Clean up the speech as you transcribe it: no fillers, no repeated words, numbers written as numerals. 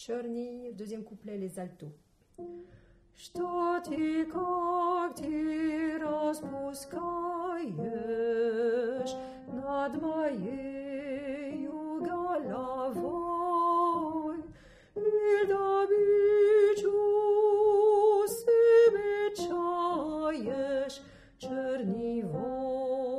Черни, deuxième couplet, les altos. Что ты, как ты распускаешь над моею головой, и добычу смечаешь чернивой.